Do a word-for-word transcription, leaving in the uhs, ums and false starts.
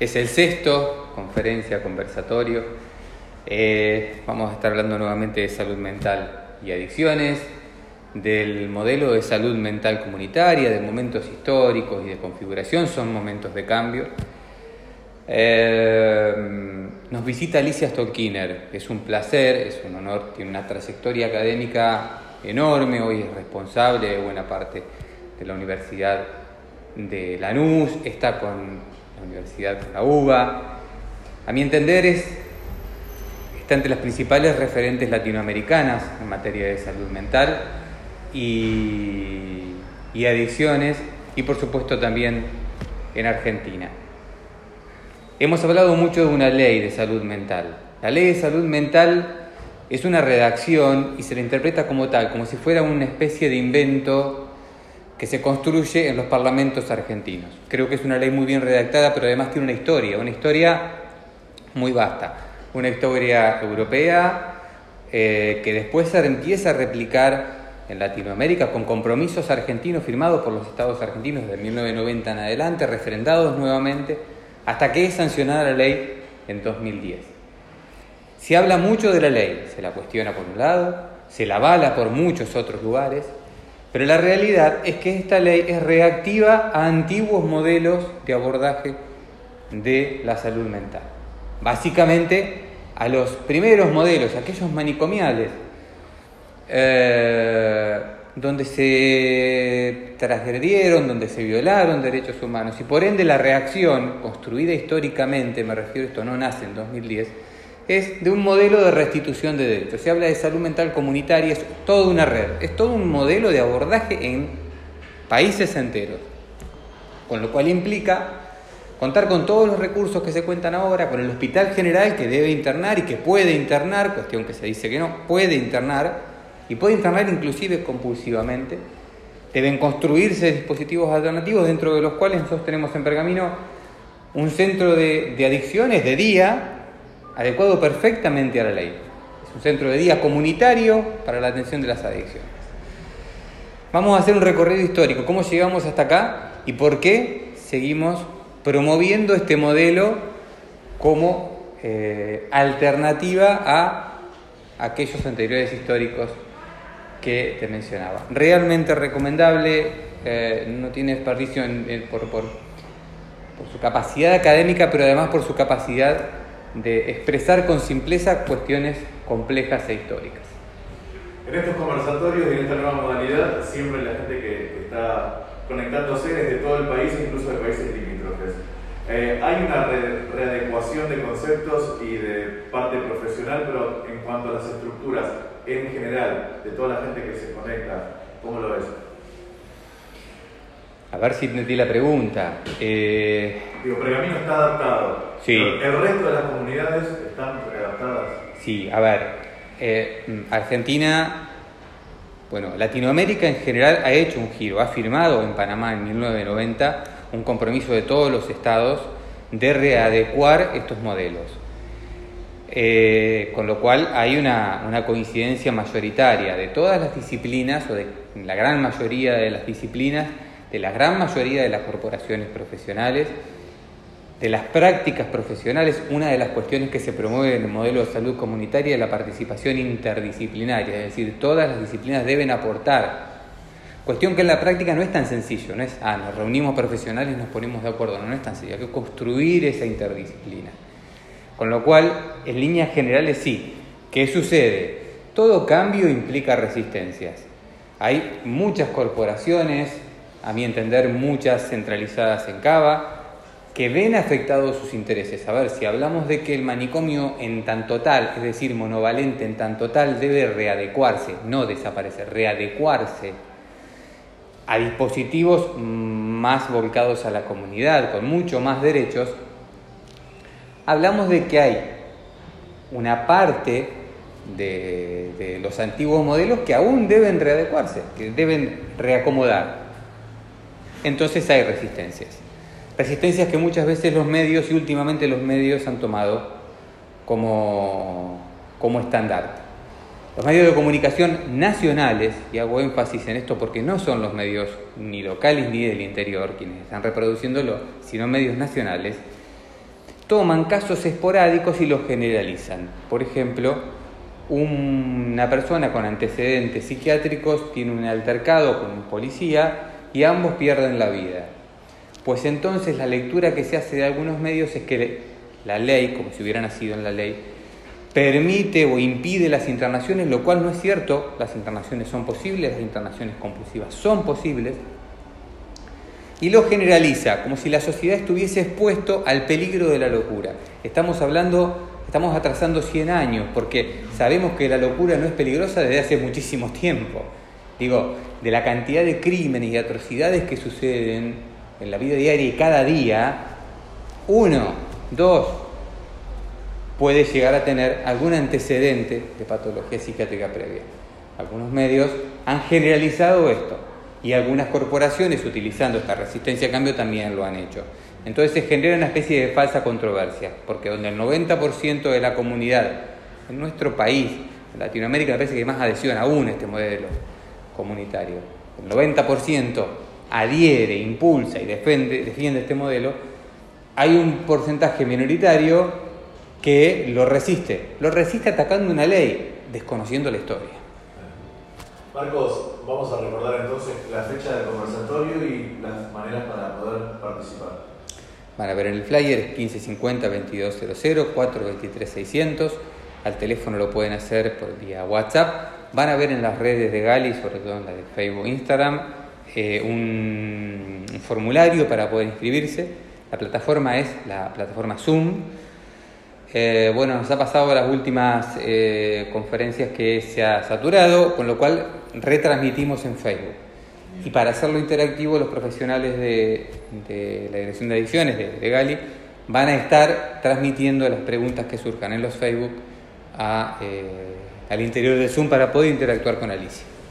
Es el sexto conferencia, conversatorio. Eh, vamos a estar hablando nuevamente de salud mental y adicciones, del modelo de salud mental comunitaria, de momentos históricos y de configuración. Son momentos de cambio. Eh, nos visita Alicia Stolkiner. Es un placer, es un honor. Tiene una trayectoria académica enorme. Hoy es responsable de buena parte de la Universidad de Lanús. Está con la Universidad de la UBA. A mi entender es está entre las principales referentes latinoamericanas en materia de salud mental y, y adicciones, y por supuesto también en Argentina. Hemos hablado mucho de una ley de salud mental. La ley de salud mental es una redacción y se la interpreta como tal, como si fuera una especie de invento que se construye en los parlamentos argentinos. Creo que es una ley muy bien redactada, pero además tiene una historia, una historia muy vasta. Una historia europea eh, que después se empieza a replicar en Latinoamérica con compromisos argentinos firmados por los estados argentinos desde mil novecientos noventa en adelante, referendados nuevamente, hasta que es sancionada la ley en dos mil diez. Se habla mucho de la ley, se la cuestiona por un lado, se la avala por muchos otros lugares, pero la realidad es que esta ley es reactiva a antiguos modelos de abordaje de la salud mental. Básicamente a los primeros modelos, aquellos manicomiales, eh, donde se transgredieron, donde se violaron derechos humanos, y por ende la reacción construida históricamente, me refiero a esto no nace en dos mil diez, es de un modelo de restitución de derechos. Se habla de salud mental comunitaria, es toda una red, es todo un modelo de abordaje en países enteros, con lo cual implica contar con todos los recursos que se cuentan ahora, con el hospital general que debe internar y que puede internar, cuestión que se dice que no, puede internar, y puede internar inclusive compulsivamente. Deben construirse dispositivos alternativos, dentro de los cuales nosotros tenemos en Pergamino un centro de, de adicciones de día, adecuado perfectamente a la ley. Es un centro de día comunitario para la atención de las adicciones. Vamos a hacer un recorrido histórico, cómo llegamos hasta acá y por qué seguimos promoviendo este modelo como eh, alternativa a aquellos anteriores históricos que te mencionaba. Realmente recomendable, eh, no tiene desperdicio en, en, por, por, por su capacidad académica, pero además por su capacidad de expresar con simpleza cuestiones complejas e históricas. En estos conversatorios y en esta nueva modalidad, siempre la gente que, que está conectándose desde todo el país, incluso de países limítrofes. Eh, hay una re, readecuación de conceptos y de parte profesional, pero en cuanto a las estructuras, en general, de toda la gente que se conecta, ¿cómo lo ves? A ver si entendí la pregunta. Eh... Digo, Pergamino está adaptado. Sí. ¿El resto de las comunidades están adaptadas? Sí, a ver. Eh, Argentina... Bueno, Latinoamérica en general ha hecho un giro, ha firmado en Panamá en mil novecientos noventa un compromiso de todos los estados de readecuar estos modelos. Eh, con lo cual hay una, una coincidencia mayoritaria de todas las disciplinas, o de la gran mayoría de las disciplinas, de la gran mayoría de las corporaciones profesionales, de las prácticas profesionales. Una de las cuestiones que se promueve en el modelo de salud comunitaria es la participación interdisciplinaria, es decir, todas las disciplinas deben aportar. Cuestión que en la práctica no es tan sencillo, no es, ah, nos reunimos profesionales y nos ponemos de acuerdo, no, no es tan sencillo, hay que construir esa interdisciplina. Con lo cual, en líneas generales sí. ¿Qué sucede? Todo cambio implica resistencias. Hay muchas corporaciones, a mi entender muchas centralizadas en Cava, que ven afectados sus intereses. A ver, si hablamos de que el manicomio en tanto tal, es decir, monovalente en tanto tal, debe readecuarse, no desaparecer, readecuarse a dispositivos más volcados a la comunidad, con mucho más derechos, hablamos de que hay una parte de, de los antiguos modelos que aún deben readecuarse, que deben reacomodar. Entonces hay resistencias. Resistencias que muchas veces los medios, y últimamente los medios, han tomado como, como estandarte. Los medios de comunicación nacionales, y hago énfasis en esto porque no son los medios ni locales ni del interior quienes están reproduciéndolo, sino medios nacionales, toman casos esporádicos y los generalizan. Por ejemplo, una persona con antecedentes psiquiátricos tiene un altercado con un policía y ambos pierden la vida. Pues entonces la lectura que se hace de algunos medios es que la ley, como si hubiera nacido en la ley, permite o impide las internaciones, lo cual no es cierto. Las internaciones son posibles, las internaciones compulsivas son posibles, y lo generaliza, como si la sociedad estuviese expuesto al peligro de la locura. Estamos hablando, estamos atrasando cien años, porque sabemos que la locura no es peligrosa desde hace muchísimo tiempo. Digo, de la cantidad de crímenes y atrocidades que suceden en la vida diaria y cada día, uno, dos, puede llegar a tener algún antecedente de patología psiquiátrica previa. Algunos medios han generalizado esto y algunas corporaciones, utilizando esta resistencia a cambio, también lo han hecho. Entonces se genera una especie de falsa controversia, porque donde el noventa por ciento de la comunidad en nuestro país, en Latinoamérica, me parece que hay más adhesión aún a este modelo comunitario, el noventa por ciento adhiere, impulsa y defiende, defiende este modelo, hay un porcentaje minoritario que lo resiste, lo resiste atacando una ley, desconociendo la historia. Marcos, vamos a recordar entonces la fecha del conversatorio y las maneras para poder participar. Van a ver en el flyer, es quince cincuenta, veintidós cero cero, cuatro dos tres seiscientos, al teléfono lo pueden hacer por vía WhatsApp. Van a ver en las redes de Gali, sobre todo en la de Facebook e Instagram, eh, un, un formulario para poder inscribirse. La plataforma es la plataforma Zoom. Eh, bueno, nos ha pasado las últimas eh, conferencias que se ha saturado, con lo cual retransmitimos en Facebook. Y para hacerlo interactivo, los profesionales de, de la Dirección de Adicciones de, de Gali van a estar transmitiendo las preguntas que surjan en los Facebook a, eh, al interior del Zoom para poder interactuar con Alicia.